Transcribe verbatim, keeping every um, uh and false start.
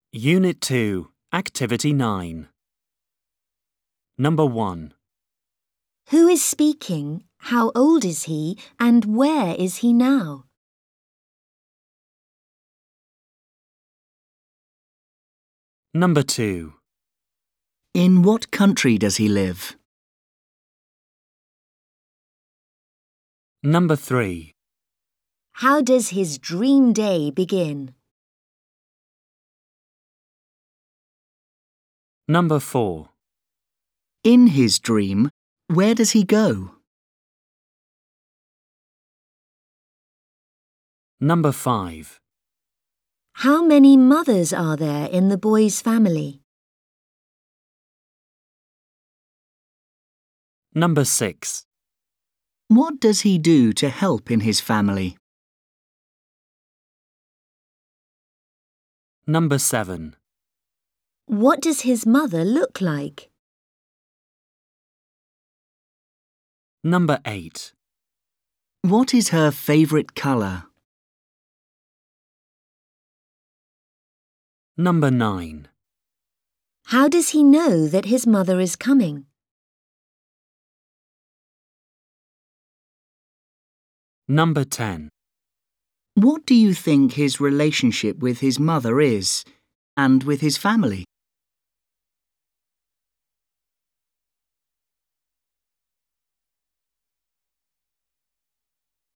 Unit two, Activity nine. Number one. Who is speaking? How old is he? And where is he now? Number two. In what country does he live? Number three. How does his dream day begin? Number four. In his dream, where does he go? Number five. How many mothers are there in the boy's family? Number six. What does he do to help in his family? Number seven. What does his mother look like? Number eight. What is her favourite colour? Number nine. How does he know that his mother is coming? Number ten. What do you think his relationship with his mother is, and with his family?